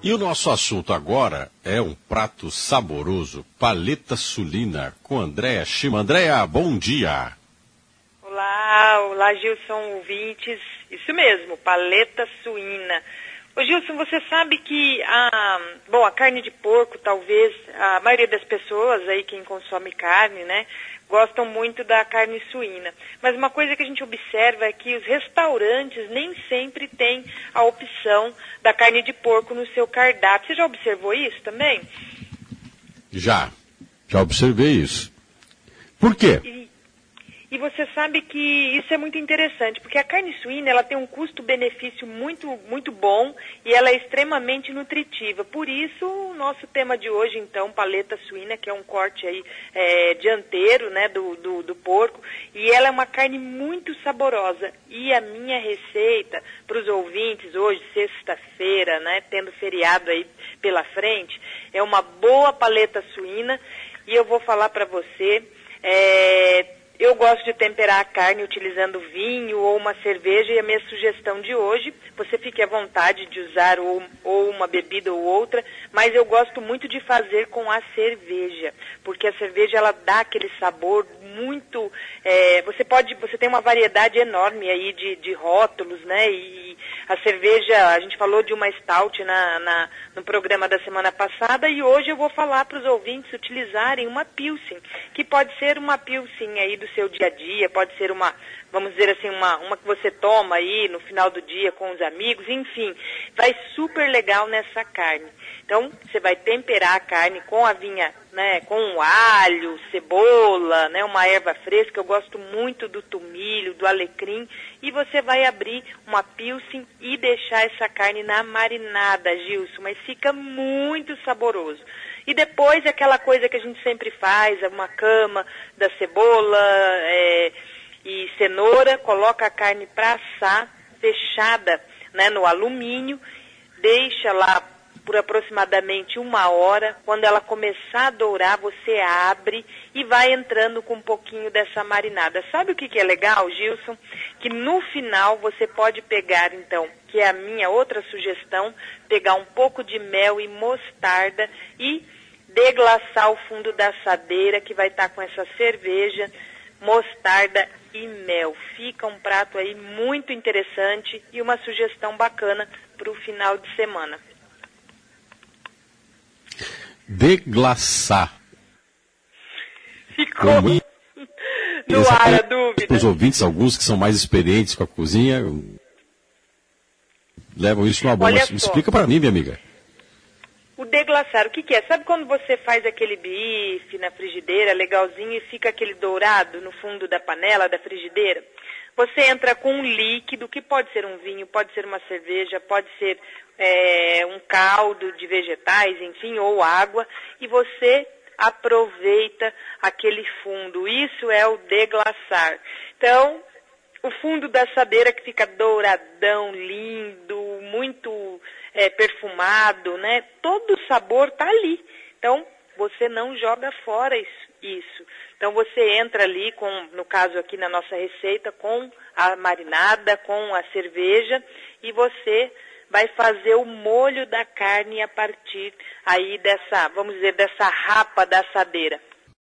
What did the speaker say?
E o nosso assunto agora é um prato saboroso, paleta sulina, com Andréa Shima. Andréa, bom dia. Olá Gilson, ouvintes. Isso mesmo, paleta suína. Ô Gilson, você sabe que a carne de porco, talvez, a maioria das pessoas aí, quem consome carne, né, gostam muito da carne suína. Mas uma coisa que a gente observa é que os restaurantes nem sempre têm a opção da carne de porco no seu cardápio. Você já observou isso também? Já observei isso. Por quê? E você sabe que isso é muito interessante, porque a carne suína ela tem um custo-benefício muito, muito bom e ela é extremamente nutritiva. Por isso, o nosso tema de hoje, então, paleta suína, que é um corte aí dianteiro, né, do porco, e ela é uma carne muito saborosa. E a minha receita para os ouvintes hoje, sexta-feira, né, tendo feriado aí pela frente, é uma boa paleta suína e eu vou falar para você... Eu gosto de temperar a carne utilizando vinho ou uma cerveja e a minha sugestão de hoje, você fique à vontade de usar ou uma bebida ou outra, mas eu gosto muito de fazer com a cerveja, porque a cerveja ela dá aquele sabor muito... Você tem uma variedade enorme aí de rótulos, né? E a cerveja, a gente falou de uma stout no programa da semana passada e hoje eu vou falar para os ouvintes utilizarem uma pilsen, que pode ser uma pilsen aí do seu dia a dia, pode ser uma, vamos dizer assim, uma que você toma aí no final do dia com os amigos, enfim, vai super legal nessa carne. Então, você vai temperar a carne com a vinha, né, com alho, cebola, né, uma erva fresca, eu gosto muito do tomilho, do alecrim, e você vai abrir uma pilsen e deixar essa carne na marinada, Gilson, mas fica muito saboroso. E depois aquela coisa que a gente sempre faz, uma cama da cebola e cenoura, coloca a carne para assar, fechada, né, no alumínio, deixa lá por aproximadamente 1 hora. Quando ela começar a dourar, você abre e vai entrando com um pouquinho dessa marinada. Sabe o que é legal, Gilson? Que no final você pode pegar, então, que é a minha outra sugestão, pegar um pouco de mel e mostarda e deglaçar o fundo da assadeira, que vai estar com essa cerveja, mostarda e mel. Fica um prato aí muito interessante e uma sugestão bacana para o final de semana. Deglaçar. Ficou no ar a dúvida. Para os ouvintes, alguns que são mais experientes com a cozinha, levam isso numa boa. Mas explica para mim, minha amiga. O deglaçar, o que é? Sabe quando você faz aquele bife na frigideira, legalzinho, e fica aquele dourado no fundo da panela, da frigideira? Você entra com um líquido, que pode ser um vinho, pode ser uma cerveja, pode ser um caldo de vegetais, enfim, ou água, e você aproveita aquele fundo. Isso é o deglaçar. Então, o fundo da assadeira que fica douradão, lindo, muito perfumado, né? Todo o sabor está ali. Então, você não joga fora isso. Então, você entra ali, no caso aqui na nossa receita, com a marinada, com a cerveja, e você vai fazer o molho da carne a partir aí dessa, vamos dizer, dessa rapa da assadeira.